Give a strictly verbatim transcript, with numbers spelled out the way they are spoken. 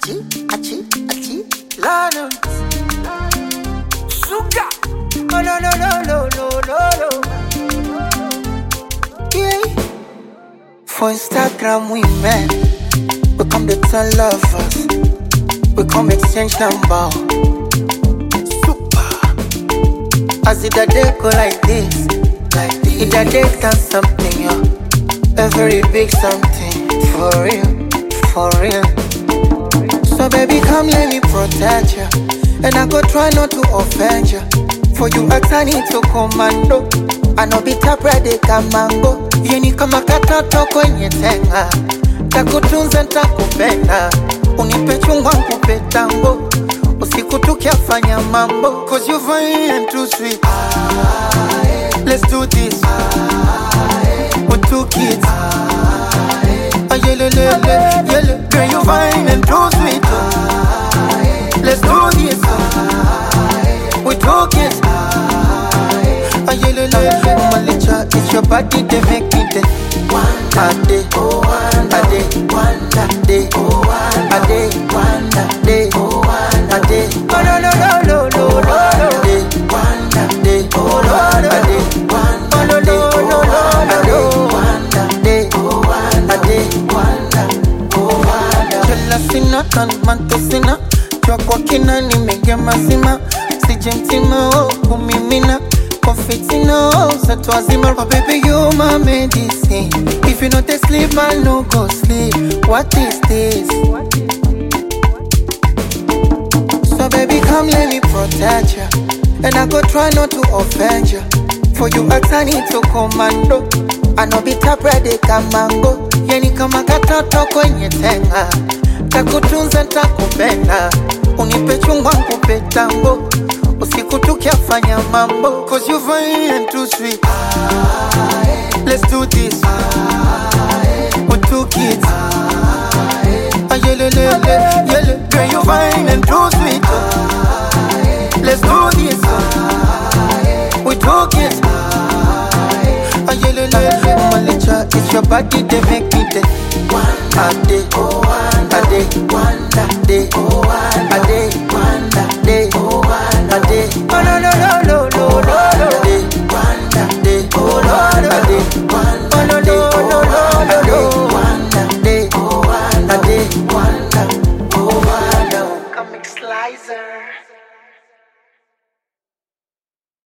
achi, achi, achi, lana. Sugar. Oh no no no no no no no. Yeah. For Instagram we met, we come to tell lovers, we come exchange number. Super. As it a day go like this, like this. It a day done something, yo. A very big something, for real, for real. So baby come let me protect you, and I go try not to offend you. For you ask I need to commando, I know be tap ready kamango. Yeni kama katoto kwenye tenga, takutunza ntakupenda, unipe chungwa nkupe tango, usiku tukiafanya mambo. Cause you fine and too sweet. Let's do this with two kids. Ah, yele, yele, yele. Girl, you fine and too sweet. Let's do this with two kids. Ah, yele, yele. Malicha, it's your body, they make me day. A day, a day, a day, a day, a day, a day. Oh no no no no no no. A day, a day, oh no no. A day, oh no no no no. A day, a day, a day. Jelasina kan mantesina, choko kina ni mege mazima, sijentima oh kumimina. Confetina, ça toi zima. Oh baby, you my medicine. If you not sleep, I no go sleep. What is this? So baby, come let me protect you, and I go try not to offend you. For you ask I need to commando, I know be tap ready kamango. Yeni kama katoto kwenye tenga, takutunza ntakupenda, unipe chungwa nkupe tango, usiku tukiafanya mambo. Cause you fine and too sweet. Let's do this with two kids. Ah, yele, yele, yele. Girl, you fine and too sweet. Let's do this with two kids. Ah, yele, yele. Malicha, it's your body, they make me day. A day, a day, a day, a day.